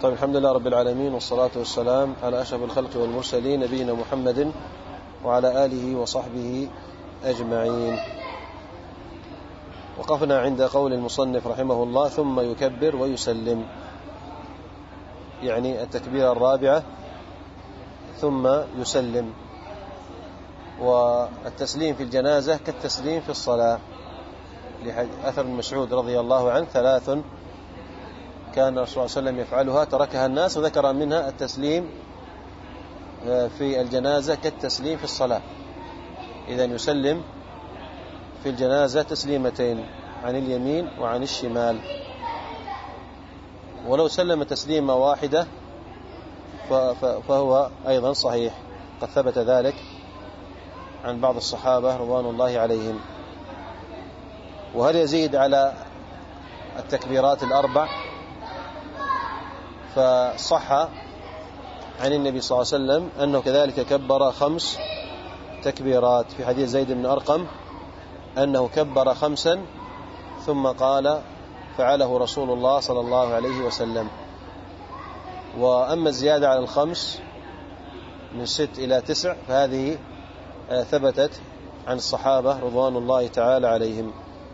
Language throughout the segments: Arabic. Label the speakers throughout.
Speaker 1: طيب، الحمد لله رب العالمين، والصلاة والسلام على أشرف الخلق والمرسلين نبينا محمد وعلى آله وصحبه أجمعين. وقفنا عند قول المصنف رحمه الله: ثم يكبر ويسلم، يعني التكبيرة الرابعة ثم يسلم. والتسليم في الجنازة كالتسليم في الصلاة، لأثر ابن مسعود رضي الله عنه: 3 كان الرسول صلى الله عليه وسلم يفعلها تركها الناس، وذكر منها التسليم في الجنازة كالتسليم في الصلاة. إذن يسلم في الجنازة تسليمتين، عن اليمين وعن الشمال. ولو سلم تسليمة واحدة فهو أيضا صحيح، قد ثبت ذلك عن بعض الصحابة رضوان الله عليهم. وهل يزيد على التكبيرات الأربع؟ فصح عن النبي صلى الله عليه وسلم أنه كذلك كبر 5 تكبيرات، في حديث زيد بن أرقم أنه كبر 5 ثم قال: فعله رسول الله صلى الله عليه وسلم. وأما الزيادة على 5 من 6 إلى 9 فهذه ثبتت عن الصحابة رضوان الله تعالى عليهم.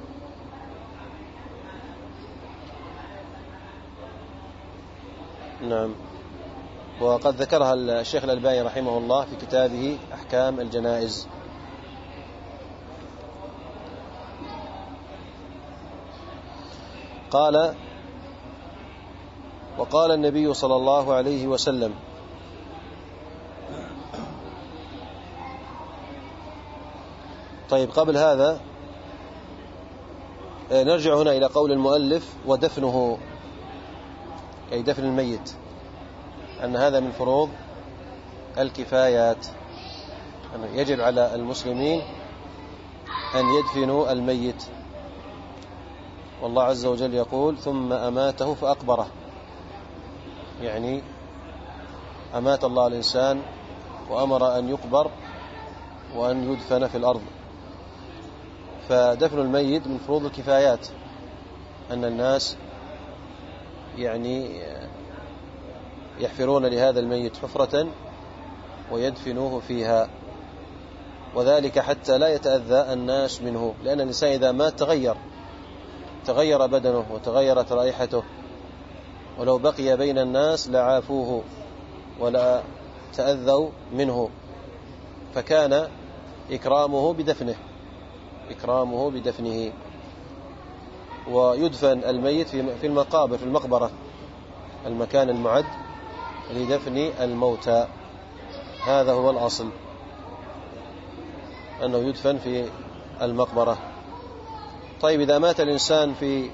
Speaker 1: نعم. وقد ذكرها الشيخ الألباني رحمه الله في كتابه أحكام الجنائز. قال: وقال النبي صلى الله عليه وسلم: طيب، قبل هذا نرجع هنا إلى قول المؤلف: ودفنه، أي دفن الميت، أن هذا من فروض الكفايات، أن يجب على المسلمين أن يدفنوا الميت. والله عز وجل يقول: ثم أماته فأقبره، يعني أمات الله الإنسان وأمر أن يقبر وأن يدفن في الأرض. فدفن الميت من فروض الكفايات، أن الناس يعني يحفرون لهذا الميت حفرة ويدفنوه فيها، وذلك حتى لا يتأذى الناس منه، لأن الإنسان إذا مات تغير بدنه وتغيرت رائحته، ولو بقي بين الناس لعافوه ولا تأذوا منه. فكان إكرامه بدفنه. ويدفن الميت في المقابر، في المقبرة، المكان المعد لدفن الموتى. هذا هو الأصل، أنه يدفن في المقبرة. طيب، إذا مات الإنسان في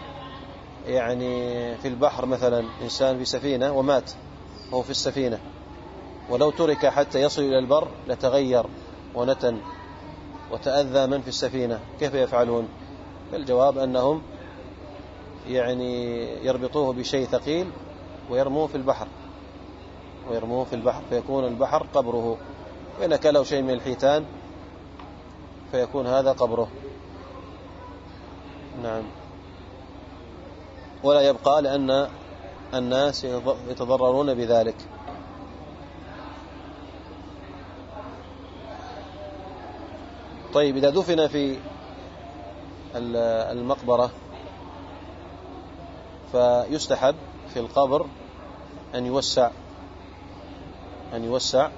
Speaker 1: البحر مثلا، إنسان في سفينة ومات هو في السفينة، ولو ترك حتى يصل إلى البر لتغير ونتن وتأذى من في السفينة، كيف يفعلون؟ الجواب أنهم يربطوه بشيء ثقيل ويرموه في البحر، فيكون البحر قبره، وإن أكله شيء من الحيتان فيكون هذا قبره. نعم. ولا يبقى، لأن الناس يتضررون بذلك. طيب، إذا دفن في المقبرة فيستحب في القبر أن يوسع.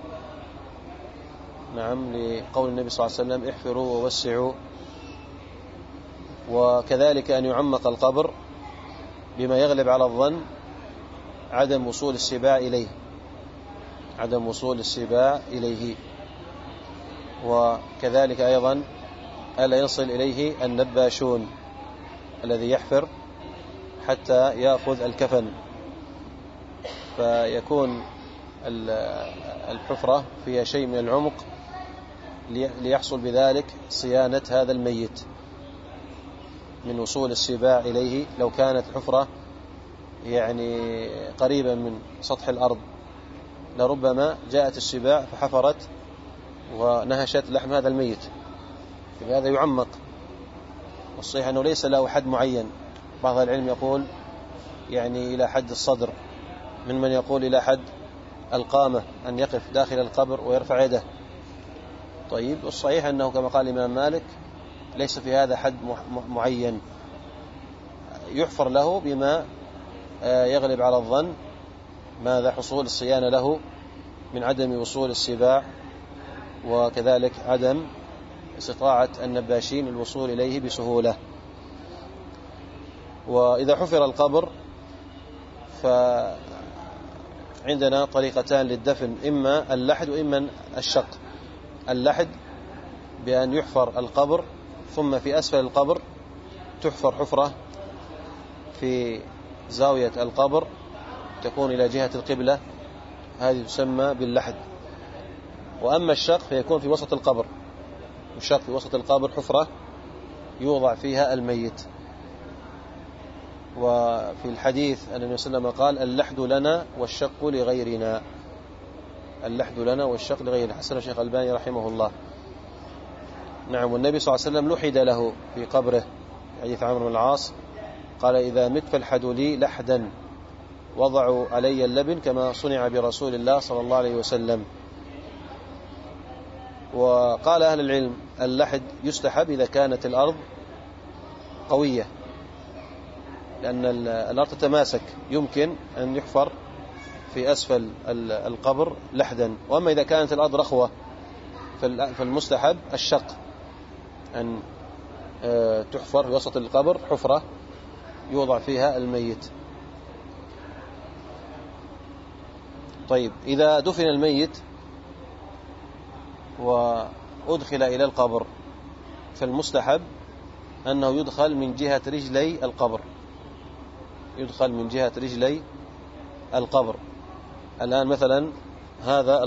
Speaker 1: نعم، لقول النبي صلى الله عليه وسلم: احفروا ووسعوا. وكذلك أن يعمق القبر بما يغلب على الظن عدم وصول السباع إليه. وكذلك أيضا ألا يصل إليه النباشون الذي يحفر حتى يأخذ الكفن، فيكون الحفرة فيها شيء من العمق ليحصل بذلك صيانة هذا الميت من وصول السباع إليه. لو كانت الحفرة قريبة من سطح الأرض لربما جاءت السباع فحفرت ونهشت لحم هذا الميت، فهذا يعمق. والصحيح أنه ليس له حد معين، بعض العلم يقول إلى حد الصدر، من يقول إلى حد القامة أن يقف داخل القبر ويرفع يده. طيب، والصحيح أنه كما قال الإمام مالك ليس في هذا حد معين، يحفر له بما يغلب على الظن، ماذا حصول الصيانة له من عدم وصول السباع، وكذلك عدم استطاعة النباشين الوصول إليه بسهولة. وإذا حفر القبر فعندنا طريقتان للدفن، إما اللحد وإما الشق. اللحد بأن يحفر القبر ثم في أسفل القبر تحفر حفرة في زاوية القبر تكون إلى جهة القبلة، هذه تسمى باللحد. وأما الشق فيكون في وسط القبر، الشق في وسط القبر حفرة يوضع فيها الميت. وفي الحديث أن النبي صلى الله عليه وسلم قال: اللحد لنا والشق لغيرنا. اللحد لنا والشق لغيرنا، حسن الشيخ الألباني رحمه الله. نعم، والنبي صلى الله عليه وسلم لحد له في قبره، حديث عمرو بن العاص قال: إذا مت فالحدوا لي لحدا، وضعوا علي اللبن كما صنع برسول الله صلى الله عليه وسلم. وقال أهل العلم: اللحد يستحب إذا كانت الأرض قوية، لأن الأرض تتماسك، يمكن أن يحفر في أسفل القبر لحدا. وأما إذا كانت الأرض رخوة فالمستحب الشق، أن تحفر في وسط القبر حفرة يوضع فيها الميت. طيب، إذا دفن الميت وأدخل إلى القبر فالمستحب أنه يدخل من جهة رجلي القبر، يدخل من جهة رجلي القبر. الآن مثلا هذا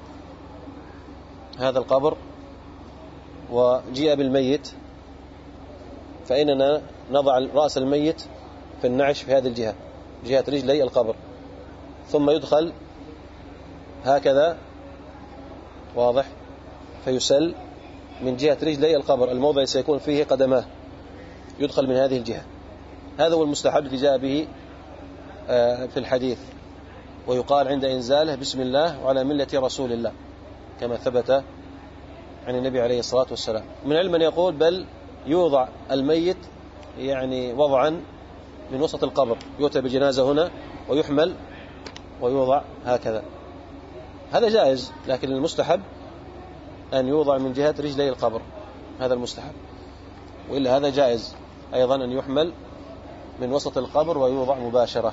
Speaker 1: القبر وجيء بالميت، فإننا نضع رأس الميت في النعش في هذه الجهة، جهة رجلي القبر، ثم يدخل هكذا، واضح، فيسل من جهة رجلي القبر، الموضع اللي سيكون فيه قدماه، يدخل من هذه الجهة. هذا هو المستحب الذي جاء به في الحديث. ويقال عند إنزاله: بسم الله وعلى ملة رسول الله، كما ثبت عن النبي عليه الصلاة والسلام. من علم من يقول بل يوضع الميت يعني وضعا من وسط القبر، يؤتى بجنازة هنا ويحمل ويوضع هكذا، هذا جائز، لكن المستحب أن يوضع من جهة رجلي القبر، هذا المستحب. وإلا هذا جائز أيضا أن يحمل من وسط القبر ويوضع مباشرة.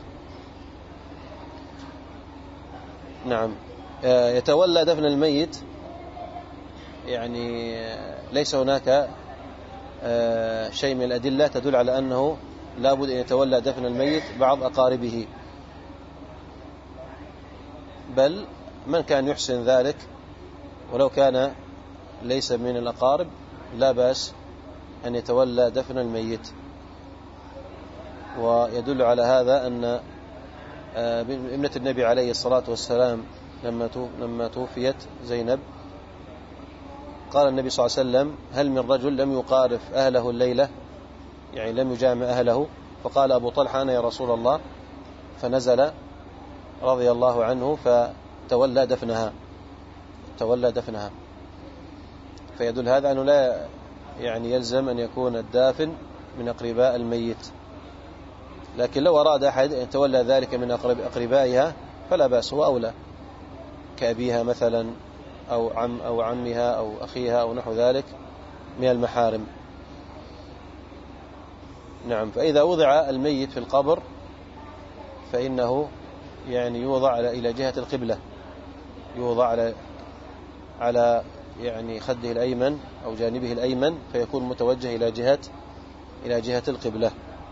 Speaker 1: نعم. يتولى دفن الميت، يعني ليس هناك شيء من الأدلة تدل على أنه لا بد أن يتولى دفن الميت بعض أقاربه، بل من كان يحسن ذلك ولو كان ليس من الأقارب لا بأس أن يتولى دفن الميت. ويدل على هذا أن ابنة النبي عليه الصلاة والسلام لما توفيت زينب، قال النبي صلى الله عليه وسلم: هل من رجل لم يقارف أهله الليلة، يعني لم يجامع أهله؟ فقال أبو طلحة: أنا يا رسول الله. فنزل رضي الله عنه فتولى دفنها. فيدل هذا أنه لا يعني يلزم أن يكون الدافن من أقرباء الميت، لكن لو أراد أحد أن يتولى ذلك من أقربائها فلا بأس، هو أولى، كأبيها مثلا أو عمها أو أخيها أو نحو ذلك من المحارم. نعم. فإذا وضع الميت في القبر فإنه يعني يوضع إلى جهة القبلة، يوضع على يعني خده الأيمن أو جانبه الأيمن، فيكون متوجه إلى جهة القبلة.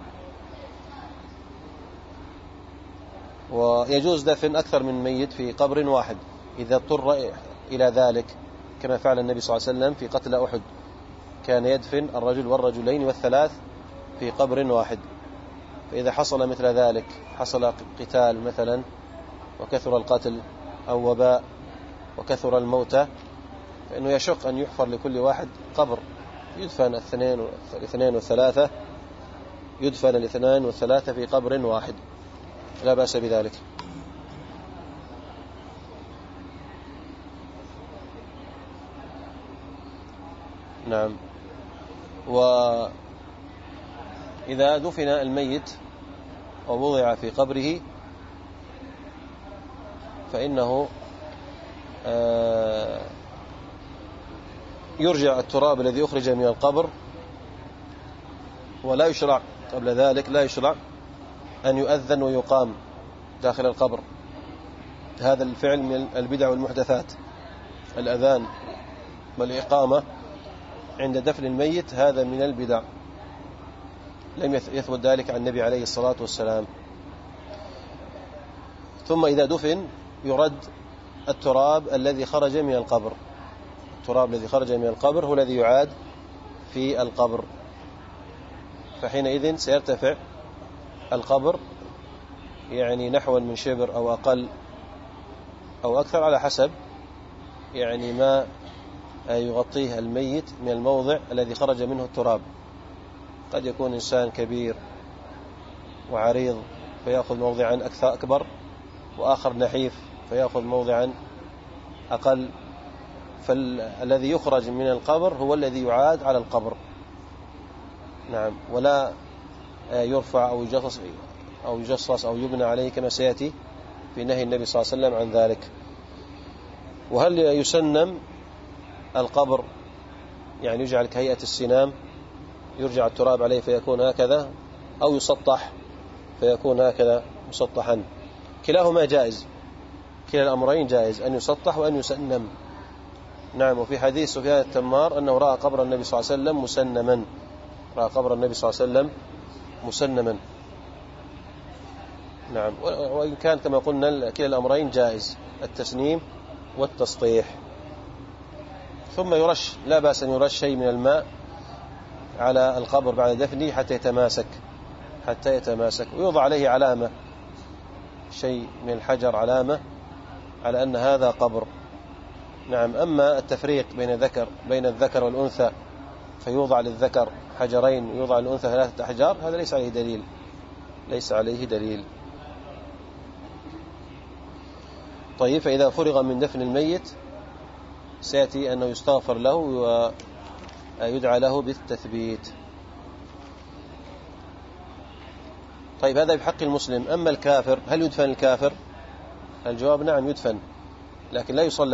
Speaker 1: ويجوز دفن أكثر من ميت في قبر واحد إذا اضطر إلى ذلك، كما فعل النبي صلى الله عليه وسلم في قتل أحد، كان يدفن الرجل والرجلين والثلاث في قبر واحد. فإذا حصل مثل ذلك، حصل قتال مثلا وكثر القتل أو وباء وكثر الموتى، فإنه يشق أن يحفر لكل واحد قبر، يدفن الاثنين والثلاثة في قبر واحد، لا بأس بذلك. نعم. وإذا دفن الميت ووضع في قبره فإنه يرجع التراب الذي أخرج من القبر، ولا يشرع قبل ذلك، لا يشرع أن يؤذن ويقام داخل القبر. هذا الفعل من البدع والمحدثات، الأذان والإقامة عند دفن الميت هذا من البدع، لم يثبت ذلك عن النبي عليه الصلاة والسلام. ثم إذا دفن يرد التراب الذي خرج من القبر، التراب الذي خرج من القبر هو الذي يعاد في القبر، فحينئذ سيرتفع القبر يعني نحو من شبر أو أقل أو أكثر على حسب يعني ما يغطيه الميت من الموضع الذي خرج منه التراب. قد يكون إنسان كبير وعريض فيأخذ موضعا أكبر، وآخر نحيف فيأخذ موضعا أقل، فالذي يخرج من القبر هو الذي يعاد على القبر. نعم. ولا يرفع أو يجصص أو يبنى عليه كما سيأتي في نهي النبي صلى الله عليه وسلم عن ذلك. وهل يسنم القبر، يعني يجعل كهيئة السنام، يرجع التراب عليه فيكون هكذا، أو يسطح فيكون هكذا مسطحا؟ كلاهما جائز، كلا الأمرين جائز، أن يسطح وأن يسنم. نعم. وفي حديث سفيان التمار أنه رأى قبر النبي صلى الله عليه وسلم مسنما، رأى قبر النبي صلى الله عليه وسلم مسنما. نعم. وإن كان كما قلنا كلا الأمرين جائز، التسنيم والتسطيح. ثم يرش، لا بأس أن يرش شيء من الماء على القبر بعد دفنه حتى يتماسك، ويوضع عليه علامة، شيء من الحجر علامة على أن هذا قبر. نعم. أما التفريق بين الذكر والأنثى فيوضع للذكر حجرين ويوضع للأنثى 3 أحجار، هذا ليس عليه دليل. طيب، فإذا فرغ من دفن الميت سيأتي أنه يستغفر له ويدعى له بالتثبيت. طيب، هذا بحق المسلم. أما الكافر، هل يدفن الكافر؟ الجواب نعم يدفن، لكن لا يصلى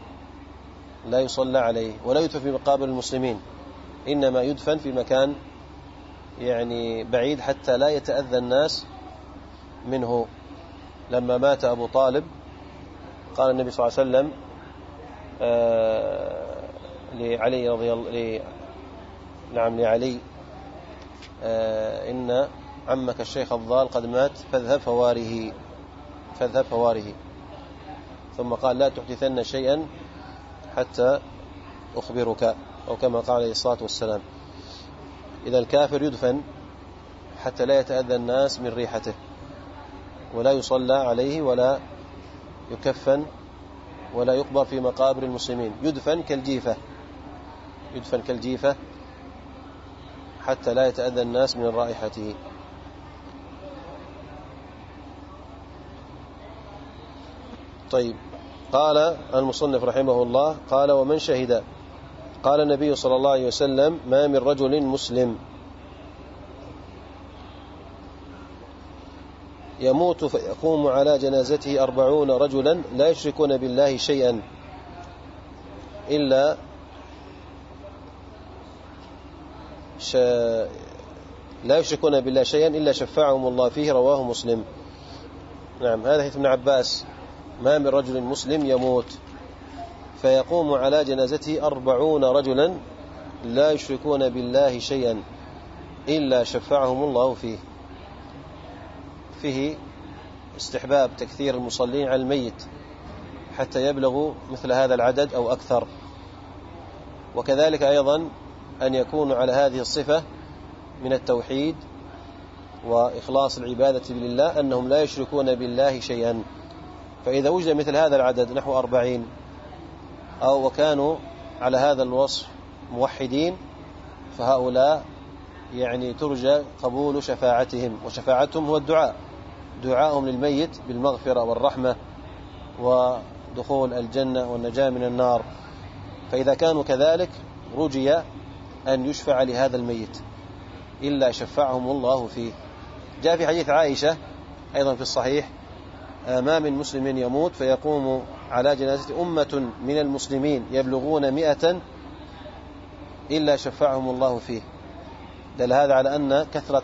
Speaker 1: عليه ولا يدفن في مقابر المسلمين، إنما يدفن في مكان يعني بعيد حتى لا يتأذى الناس منه. لما مات أبو طالب قال النبي صلى الله عليه وسلم لعلي رضي الله لعلي إن عمك الشيخ الضال قد مات فاذهب فواره. ثم قال لا تحدثن شيئا حتى أخبرك، أو كما قال عليه الصلاة والسلام. إذا الكافر يدفن حتى لا يتأذى الناس من ريحته، ولا يصلى عليه ولا يكفن ولا يقبر في مقابر المسلمين، يدفن كالجيفة حتى لا يتأذى الناس من رائحته. طيب، قال المصنف رحمه الله قال ومن شهد، قال النبي صلى الله عليه وسلم ما من رجل مسلم يموت فيقوم على جنازته 40 رجلا لا يشركون بالله شيئا إلا شفعهم الله فيه، رواه مسلم. نعم. هذا حديث ابن عباس، ما من رجل مسلم يموت فيقوم على جنازته 40 رجلا لا يشركون بالله شيئا إلا شفعهم الله فيه استحباب تكثير المصلين على الميت حتى يبلغوا مثل هذا العدد أو أكثر، وكذلك أيضا أن يكونوا على هذه الصفة من التوحيد وإخلاص العبادة لله، أنهم لا يشركون بالله شيئا. فإذا وجد مثل هذا العدد نحو 40 أو وكانوا على هذا الوصف موحدين، فهؤلاء يعني ترجى قبول شفاعتهم، وشفاعتهم هو دعاءهم للميت بالمغفرة والرحمة ودخول الجنة والنجاة من النار. فإذا كانوا كذلك رجي أن يشفع لهذا الميت إلا شفعهم الله فيه. جاء في حديث عائشة أيضا في الصحيح: ما من مسلم يموت فيقوم على جنازة أمة من المسلمين يبلغون 100 إلا شفعهم الله فيه. دل هذا على أن كثرة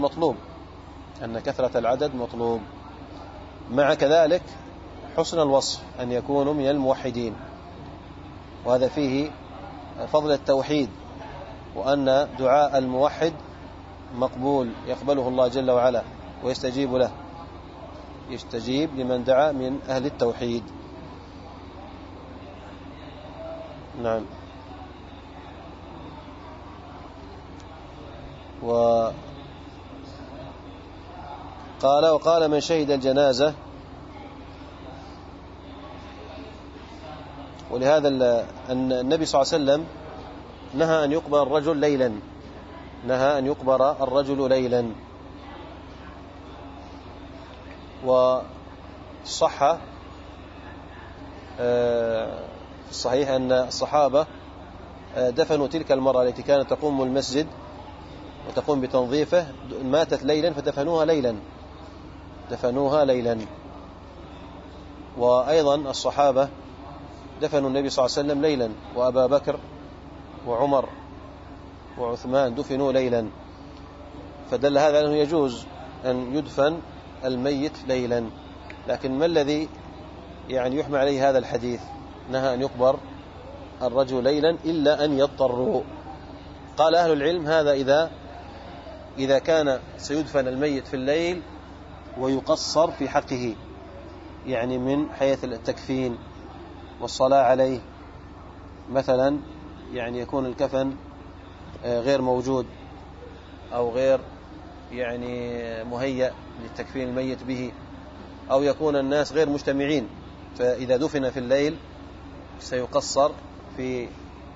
Speaker 1: العدد مطلوب، مع كذلك حسن الوصف أن يكونوا من الموحدين، وهذا فيه فضل التوحيد، وأن دعاء الموحد مقبول يقبله الله جل وعلا ويستجيب له، يستجيب لمن دعا من أهل التوحيد. نعم. وقال من شهد الجنازة، ولهذا أن النبي صلى الله عليه وسلم نهى أن يقبر الرجل ليلا، وصح في الصحيح أن الصحابة دفنوا تلك المرأة التي كانت تقوم المسجد وتقوم بتنظيفه، ماتت ليلا دفنوها ليلا. وأيضا الصحابة دفنوا النبي صلى الله عليه وسلم ليلا، وأبا بكر وعمر وعثمان دفنوا ليلا، فدل هذا أنه يجوز أن يدفن الميت ليلا. لكن ما الذي يحمل عليه هذا الحديث؟ نهى أن يقبر الرجل ليلا إلا أن يضطروا. قال أهل العلم هذا إذا كان سيدفن الميت في الليل ويقصر في حقه، يعني من حيث التكفين والصلاة عليه، مثلا يكون الكفن غير موجود أو غير مهيأ للتكفين الميت به، أو يكون الناس غير مجتمعين، فإذا دفن في الليل سيقصر في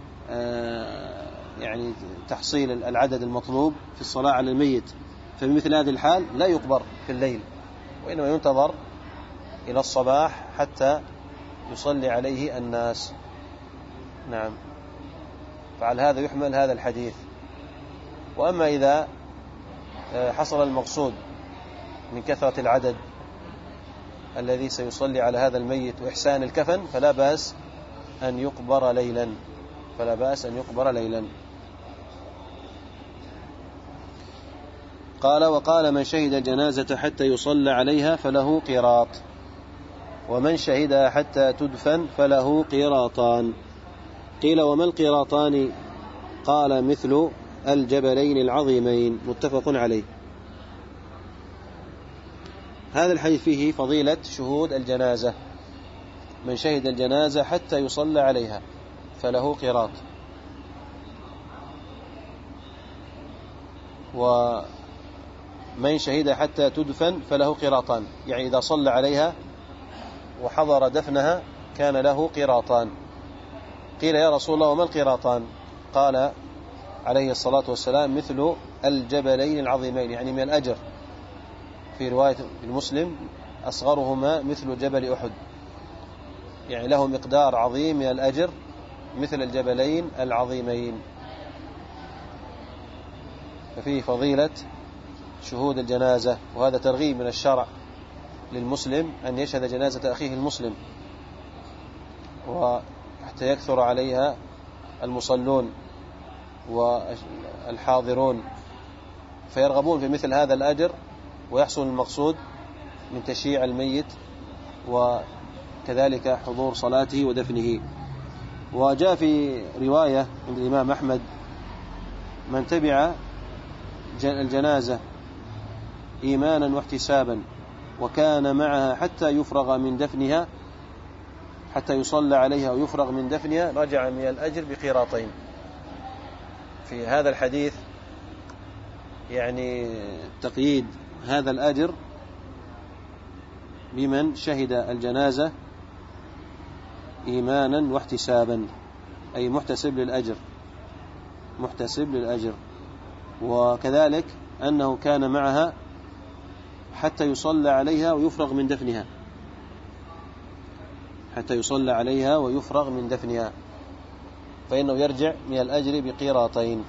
Speaker 1: تحصيل العدد المطلوب في الصلاة على الميت، فبمثل هذه الحال لا يقبر في الليل، وإنما ينتظر إلى الصباح حتى يصلي عليه الناس. نعم. فعلى هذا يحمل هذا الحديث. وأما إذا حصل المقصود من كثرة العدد الذي سيصلي على هذا الميت وإحسان الكفن فلا بأس أن يقبر ليلا. قال: وقال من شهد الجنازة حتى يصلى عليها فله قيراط، ومن شهدها حتى تدفن فله قيراطان. قيل: وما القيراطان؟ قال: مثل الجبلين العظيمين. متفق عليه. هذا الحديث فيه فضيلة شهود الجنازة. من شهد الجنازة حتى يصلى عليها فله قيراط، ومن شهد حتى تدفن فله قيراطان، يعني إذا صلى عليها وحضر دفنها كان له قيراطان. قيل: يا رسول الله وما القيراطان؟ قال عليه الصلاة والسلام: مثل الجبلين العظيمين، يعني من الأجر. في رواية المسلم: أصغرهما مثل جبل أحد، يعني له مقدار عظيم من الأجر مثل الجبلين العظيمين. ففيه فضيلة شهود الجنازة، وهذا ترغيب من الشرع للمسلم أن يشهد جنازة أخيه المسلم، وحتى يكثر عليها المصلون والحاضرون، فيرغبون في مثل هذا الأجر ويحصل المقصود من تشييع الميت وكذلك حضور صلاته ودفنه. وجاء في رواية عند الإمام أحمد: من تبع الجنازة إيمانا واحتسابا وكان معها حتى يفرغ من دفنها، حتى يصلى عليها ويفرغ من دفنها، رجع من الأجر بقيراطين. في هذا الحديث تقييد هذا الأجر بمن شهد الجنازة إيمانا واحتسابا، أي محتسب للأجر، وكذلك أنه كان معها حتى يصلى عليها ويفرغ من دفنها، فإنه يرجع من الأجر بقيراطين.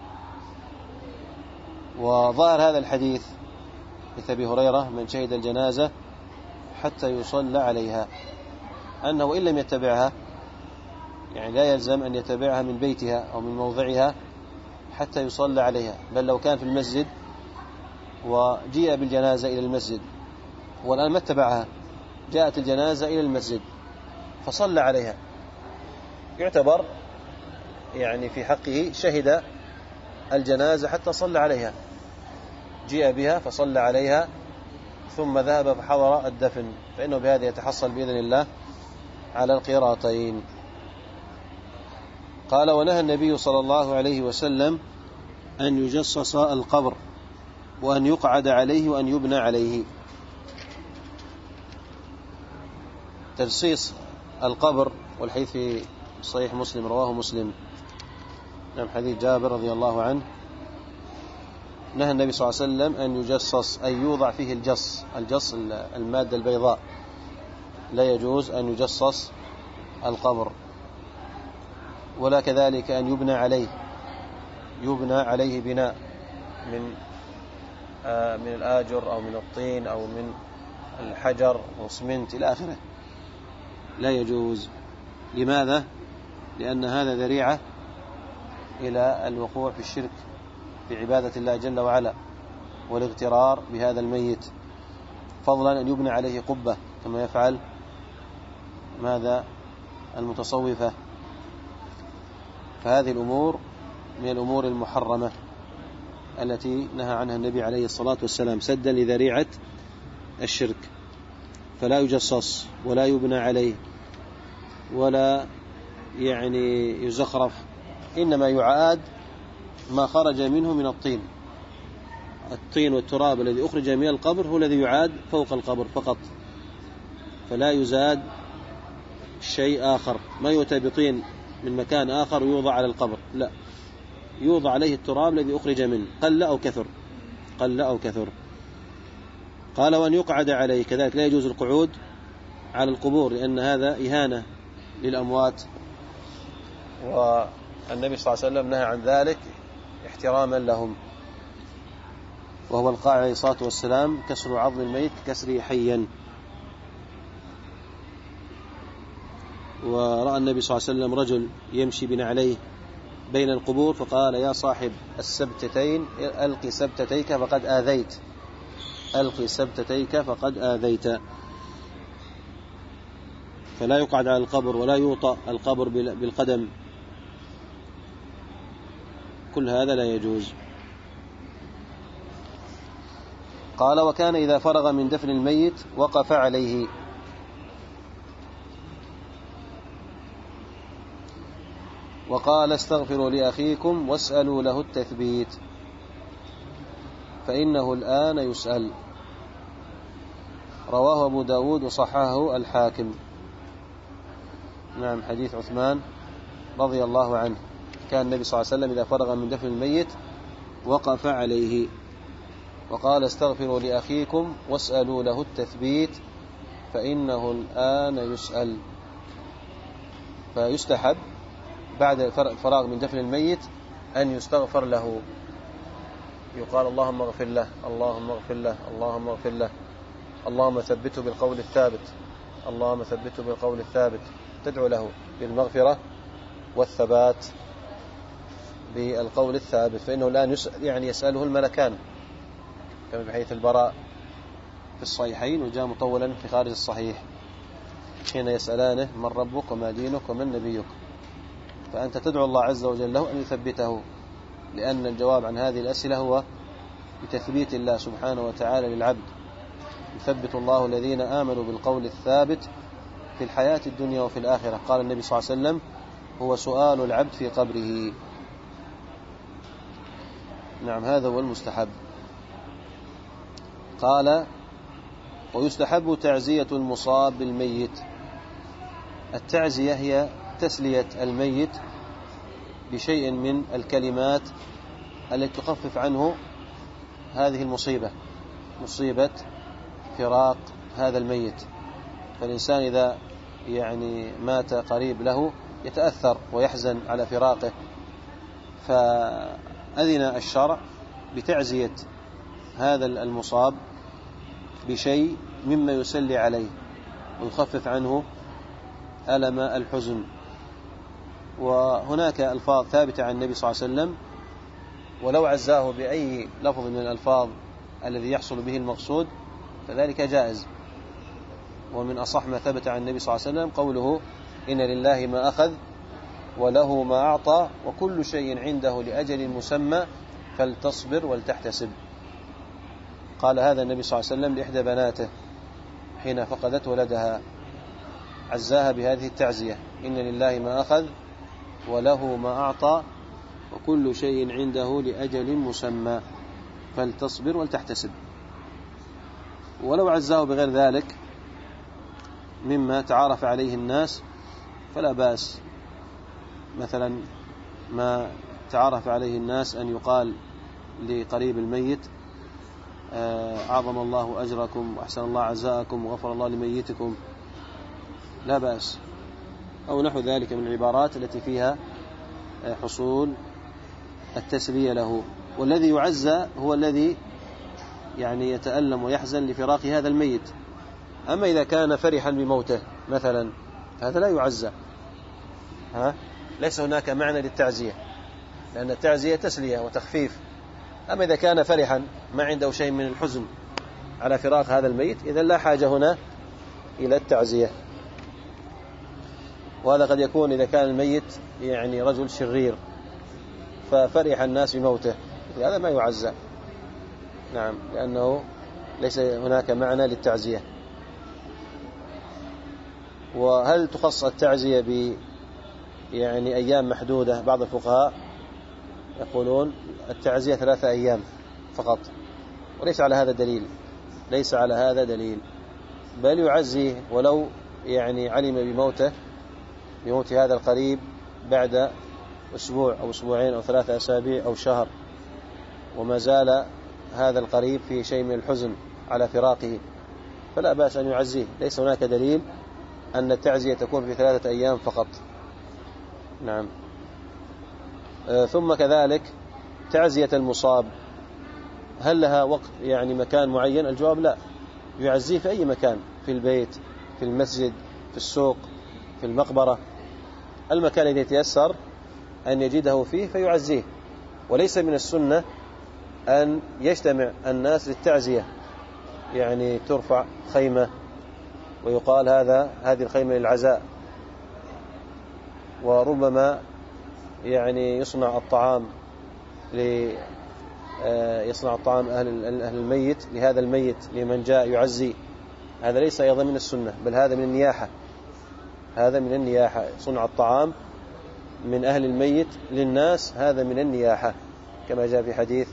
Speaker 1: وظاهر هذا الحديث مثل أبي هريرة من شهد الجنازة حتى يصلى عليها أنه إن لم يتبعها، يعني لا يلزم أن يتبعها من بيتها أو من موضعها حتى يصلى عليها، بل لو كان في المسجد وجيء بالجنازة إلى المسجد والآن ما اتبعها، جاءت الجنازة إلى المسجد فصلى عليها، يعتبر يعني في حقه شهد الجنازة حتى صلى عليها، جيء بها فصلى عليها ثم ذهب فحضر الدفن، فإنه بهذا يتحصل بإذن الله على القيراطين. قال: ونهى النبي صلى الله عليه وسلم أن يجصص القبر وأن يقعد عليه وأن يبنى عليه. تجصيص القبر والحديث في صحيح مسلم، رواه مسلم، نعم، حديث جابر رضي الله عنه، نهى النبي صلى الله عليه وسلم أن يجصص، أي يوضع فيه الجص المادة البيضاء، لا يجوز أن يجصص القبر، ولا كذلك أن يبنى عليه بناء من الآجر أو من الطين أو من الحجر وصمنت إلى آخره، لا يجوز. لماذا؟ لأن هذا ذريعة إلى الوقوع في الشرك في عبادة الله جل وعلا والاغترار بهذا الميت، فضلا أن يبنى عليه قبة كما يفعل ماذا المتصوفة. فهذه الأمور من الأمور المحرمة التي نهى عنها النبي عليه الصلاة والسلام سدا لذريعة الشرك، فلا يجصص ولا يبنى عليه ولا يعني يزخرف، إنما يعاد ما خرج منه من الطين والتراب الذي أخرج من القبر هو الذي يعاد فوق القبر فقط، فلا يزاد شيء آخر، ما يؤتى بطين من مكان آخر ويوضع على القبر، لا، يوضع عليه التراب الذي أخرج منه قل أو كثر. قال: وأن يقعد عليه، كذلك لا يجوز القعود على القبور، لأن هذا إهانة للأموات، والنبي صلى الله عليه وسلم نهى عن ذلك احتراما لهم، وهو القاعدة عليه الصلاة والسلام: كسر عظم الميت كسره حيا. ورأى النبي صلى الله عليه وسلم رجل يمشي بنعليه بين القبور فقال: يا صاحب السبتتين ألقي سبتتيك فقد آذيت. فلا يقعد على القبر ولا يوطأ القبر بالقدم، كل هذا لا يجوز. قال: وكان إذا فرغ من دفن الميت وقف عليه. وقال: استغفروا لأخيكم واسألوا له التثبيت فإنه الآن يسأل. رواه أبو داود وصححه الحاكم. نعم، حديث عثمان رضي الله عنه، كان النبي صلى الله عليه وسلم إذا فرغ من دفن الميت وقف عليه وقال: استغفروا لأخيكم واسألوا له التثبيت فإنه الآن يسأل. فيستحب بعد الفراغ من دفن الميت أن يستغفر له، يقال: اللهم اغفر له، اللهم اغفر له، اللهم اغفر له، اللهم ثبته بالقول الثابت، اللهم ثبته بالقول الثابت، تدعو له بالمغفرة والثبات بالقول الثابت، فإنه الآن يعني يسأله الملكان، كما في حديث البراء في الصحيحين وجاء مطولا في خارج الصحيح، حين يسألانه: من ربك وما دينك ومن نبيك؟ فأنت تدعو الله عز وجل له أن يثبته، لأن الجواب عن هذه الأسئلة هو بتثبيت الله سبحانه وتعالى للعبد، يثبت الله الذين آمنوا بالقول الثابت في الحياة الدنيا وفي الآخرة. قال النبي صلى الله عليه وسلم: هو سؤال العبد في قبره. نعم، هذا هو المستحب. قال: ويستحب تعزية المصاب بالميت. التعزية هي تسلية الميت بشيء من الكلمات التي تخفف عنه هذه المصيبة، مصيبة فراق هذا الميت. فالإنسان إذا يعني مات قريب له يتأثر ويحزن على فراقه، فأذن الشرع بتعزية هذا المصاب بشيء مما يسلي عليه ويخفف عنه ألم الحزن. وهناك ألفاظ ثابتة عن النبي صلى الله عليه وسلم، ولو عزاه بأي لفظ من الألفاظ الذي يحصل به المقصود فذلك جائز. ومن أصح ما ثبت عن النبي صلى الله عليه وسلم قوله: إن لله ما أخذ وله ما أعطى وكل شيء عنده لأجل مسمى فلتصبر ولتحتسب. قال هذا النبي صلى الله عليه وسلم لإحدى بناته حين فقدت ولدها، عزاها بهذه التعزية: إن لله ما أخذ وله ما أعطى وكل شيء عنده لأجل مسمى فلتصبر ولتحتسب. ولو عزاه بغير ذلك مما تعارف عليه الناس فلا بأس، مثلا ما تعارف عليه الناس أن يقال لقريب الميت: أعظم الله أجركم وأحسن الله عزاءكم وغفر الله لميتكم، لا بأس، أو نحو ذلك من العبارات التي فيها حصول التسلية له. والذي يعزى هو الذي يعني يتألم ويحزن لفراق هذا الميت. أما إذا كان فرحا بموته مثلا هذا لا يعزى، ليس هناك معنى للتعزية، لأن التعزية تسلية وتخفيف. أما إذا كان فرحا ما عنده شيء من الحزن على فراق هذا الميت إذن لا حاجة هنا إلى التعزية. وهذا قد يكون إذا كان الميت يعني رجل شرير ففرح الناس بموته، هذا ما يعزى، نعم، لأنه ليس هناك معنى للتعزية. وهل تخص التعزية يعني أيام محدودة؟ بعض الفقهاء يقولون التعزية 3 أيام فقط، وليس على هذا دليل، ليس على هذا دليل، بل يعزيه ولو يعني علم بموت هذا القريب بعد أسبوع أو أسبوعين أو 3 أسابيع أو شهر، وما زال هذا القريب في شيء من الحزن على فراقه، فلا بأس أن يعزيه. ليس هناك دليل أن التعزية تكون في 3 أيام فقط، نعم. ثم كذلك تعزية المصاب، هل لها وقت يعني مكان معين؟ الجواب لا، يعزيه في أي مكان، في البيت، في المسجد، في السوق، في المقبرة، المكان الذي يتيسر أن يجده فيه فيعزيه. وليس من السنة أن يجتمع الناس للتعزية، يعني ترفع خيمة ويقال هذه الخيمة للعزاء، وربما يعني يصنع الطعام أهل الميت لهذا الميت لمن جاء يعزي. هذا ليس أيضا من السنة، بل هذا من النياحة، هذا من النياحة، صنع الطعام من أهل الميت للناس، هذا من النياحة، كما جاء في حديث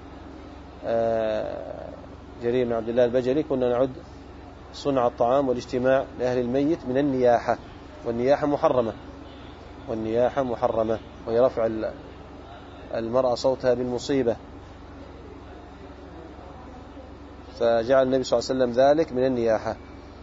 Speaker 1: جرير بن عبد الله البجلي: كنا نعد صنع الطعام والاجتماع لأهل الميت من النياحة، والنياحة محرمة، وهي رفع المرأة صوتها بالمصيبة، فجعل النبي صلى الله عليه وسلم ذلك من النياحة.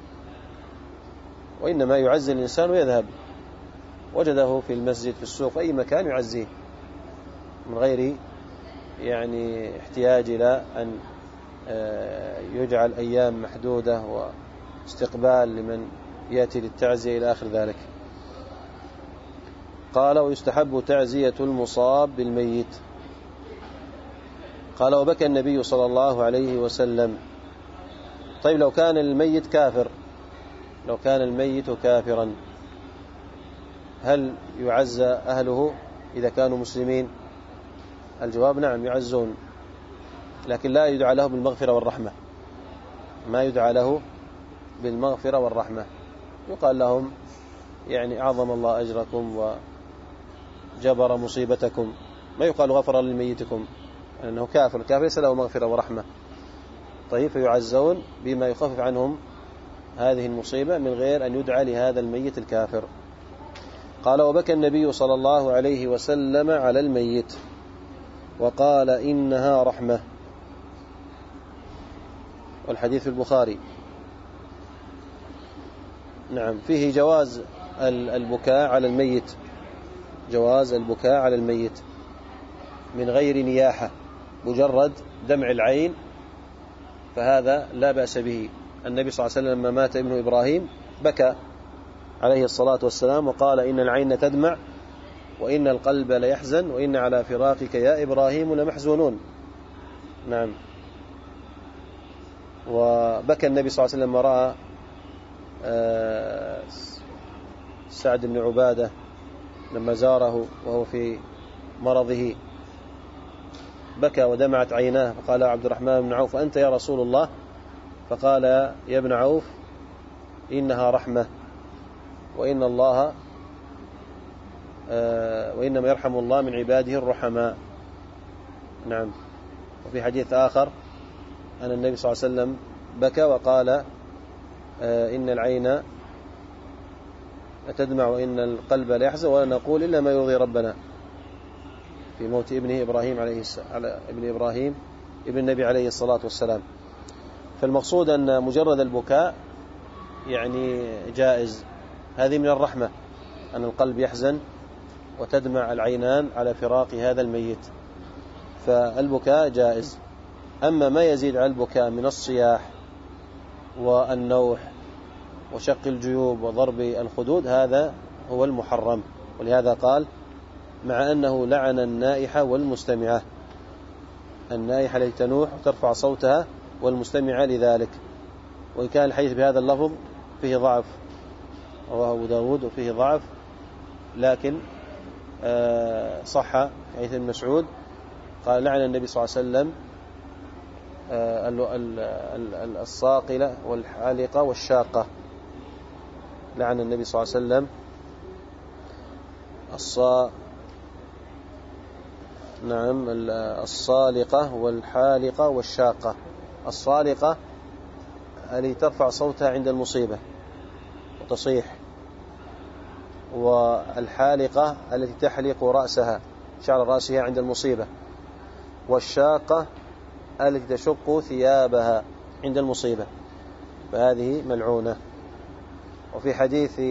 Speaker 1: وإنما يعزي الإنسان ويذهب، وجده في المسجد، في السوق، أي مكان يعزيه من غير يعني احتياج إلى أن يجعل أيام محدودة واستقبال لمن يأتي للتعزية إلى آخر ذلك. قال: ويستحب تعزية المصاب بالميت. قال: وبكى النبي صلى الله عليه وسلم. طيب لو كان الميت كافرا هل يعزى أهله إذا كانوا مسلمين؟ الجواب: نعم، يعزون، لكن لا يدعى له بالمغفرة والرحمة، ما يدعى له بالمغفرة والرحمة، يقال لهم يعني أعظم الله أجركم وجبر مصيبتكم، ما يقال غفر لميتكم، لأنه كافر ليس له مغفرة ورحمة. طيب، فيعزون بما يخفف عنهم هذه المصيبة من غير أن يدعى لهذا الميت الكافر. قال: وبكى النبي صلى الله عليه وسلم على الميت وقال: إنها رحمة. والحديث في البخاري. نعم، فيه جواز البكاء على الميت جواز البكاء على الميت من غير نياحة، مجرد دمع العين، فهذا لا بأس به. النبي صلى الله عليه وسلم لما مات ابن إبراهيم بكى عليه الصلاة والسلام وقال: إن العين تدمع وإن القلب ليحزن وإن على فراقك يا إبراهيم لمحزونون. نعم. وبكى النبي صلى الله عليه وسلم ورأى سعد بن عبادة لما زاره وهو في مرضه، بكى ودمعت عيناه، فقال عبد الرحمن بن عوف: أنت يا رسول الله؟ فقال: يا ابن عوف، إنها رحمة، وإن الله وإنما يرحم الله من عباده الرحماء. نعم. وفي حديث آخر أن النبي صلى الله عليه وسلم بكى وقال: إن العين تدمع وإن القلب لا يحزن ولا نقول إلا ما يرضي ربنا، في موت ابنه إبراهيم ابن النبي عليه الصلاة والسلام. فالمقصود أن مجرد البكاء يعني جائز، هذه من الرحمة أن القلب يحزن وتدمع العينان على فراق هذا الميت، فالبكاء جائز. أما ما يزيد على البكاء من الصياح والنوح وشق الجيوب وضرب الخدود هذا هو المحرم. ولهذا قال: مع أنه لعن النائحة والمستمعة، النائحة التي تنوح وترفع صوتها والمستمعة لذلك. وإن كان الحديث بهذا اللفظ فيه ضعف، رواه أبو داود وفيه ضعف، لكن صح حديث ابن مسعود قال: لعن النبي صلى الله عليه وسلم الصاقلة والحالقة والشاقة. لعن النبي صلى الله عليه وسلم الصالقة والحالقة والشاقة. الصالقة التي ترفع صوتها عند المصيبة وتصيح، والحالقة التي تحلق رأسها شعر رأسها عند المصيبة، والشاقة التي تشق ثيابها عند المصيبة، فهذه ملعونة. وفي حديث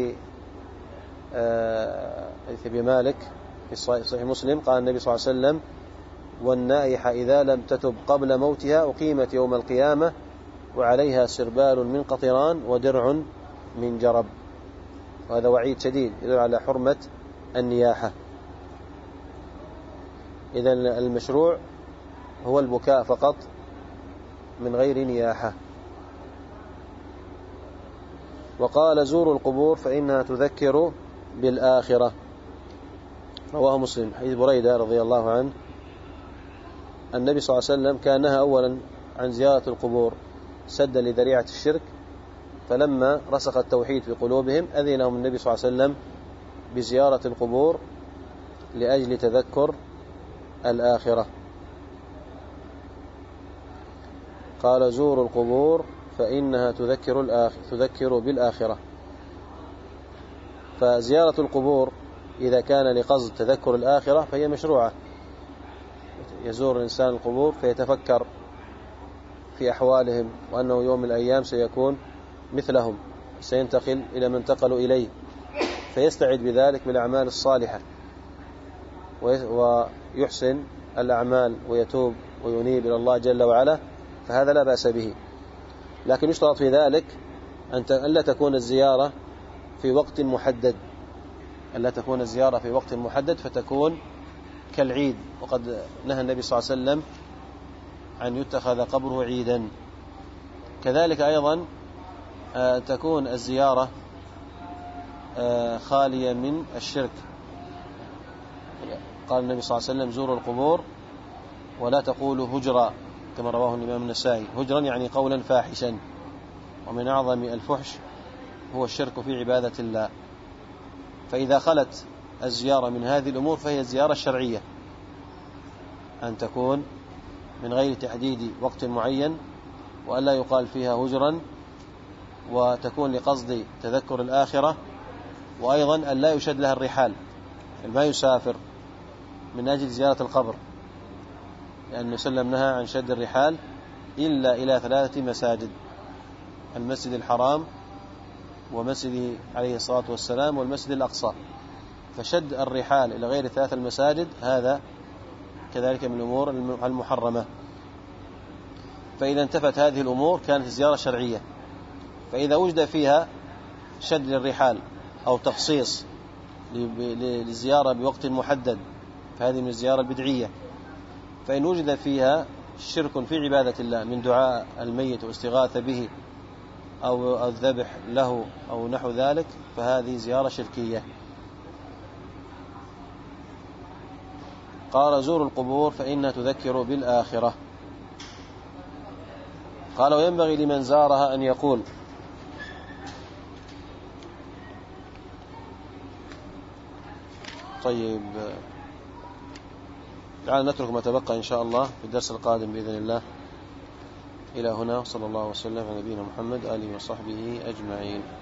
Speaker 1: أبي مالك في صحيح مسلم قال النبي صلى الله عليه وسلم: والنائحة إذا لم تتب قبل موتها أقيمت يوم القيامة وعليها سربال من قطران ودرع من جرب. وهذا وعيد شديد يدل على حرمة النياحة. إذن المشروع هو البكاء فقط من غير نياحة. وقال: زوروا القبور فإنها تذكر بالآخرة. رواه مسلم حديث بريدة رضي الله عنه. النبي صلى الله عليه وسلم كان نهى أولا عن زيارة القبور سدا لذريعة الشرك، فلما رسخ التوحيد في قلوبهم أذن لهم النبي صلى الله عليه وسلم بزيارة القبور لأجل تذكر الآخرة. قال: زوروا القبور فإنها تذكر بالآخرة. فزيارة القبور إذا كان لقصد تذكر الآخرة فهي مشروعة. يزور الإنسان القبور فيتفكر في أحوالهم، وأنه يوم من الأيام سيكون مثلهم، سينتقل إلى من انتقلوا إليه، فيستعد بذلك بالأعمال الصالحة ويحسن الأعمال ويتوب وينيب إلى الله جل وعلا، فهذا لا بأس به. لكن يشترط في ذلك أن لا تكون الزيارة في وقت محدد، ألا تكون الزيارة في وقت محدد فتكون كالعيد، وقد نهى النبي صلى الله عليه وسلم أن يتخذ قبره عيدا. كذلك أيضا تكون الزيارة خالية من الشرك. قال النبي صلى الله عليه وسلم: زوروا القبور ولا تقولوا هجرا، كما رواه الإمام النسائي. هجرا يعني قولا فاحشا، ومن أعظم الفحش هو الشرك في عبادة الله. فإذا خلت الزيارة من هذه الأمور فهي الزيارة الشرعية، أن تكون من غير تحديد وقت معين، وألا يقال فيها هجرا، وتكون لقصد تذكر الآخرة، وأيضا أن لا يشد لها الرحال، ما يسافر من أجل زيارة القبر، لأنه سلم نهى عن شد الرحال إلا إلى 3 مساجد: المسجد الحرام، ومسجد عليه الصلاة والسلام، والمسجد الأقصى. فشد الرحال إلى غير 3 المساجد هذا كذلك من الأمور المحرمة. فإذا انتفت هذه الأمور كانت الزيارة شرعية. فإذا وجد فيها شد للرحال أو تخصيص للزيارة بوقت محدد فهذه من الزيارة البدعية. فإن وجد فيها شرك في عبادة الله من دعاء الميت واستغاثة به أو الذبح له أو نحو ذلك فهذه زيارة شركية. قال زوروا القبور فإنها تذكر بالآخرة. قال وينبغي لمن زارها أن يقول طيب تعال نترك ما تبقى إن شاء الله في الدرس القادم بإذن الله. إلى هنا صلى الله وسلم على نبينا محمد آله وصحبه أجمعين.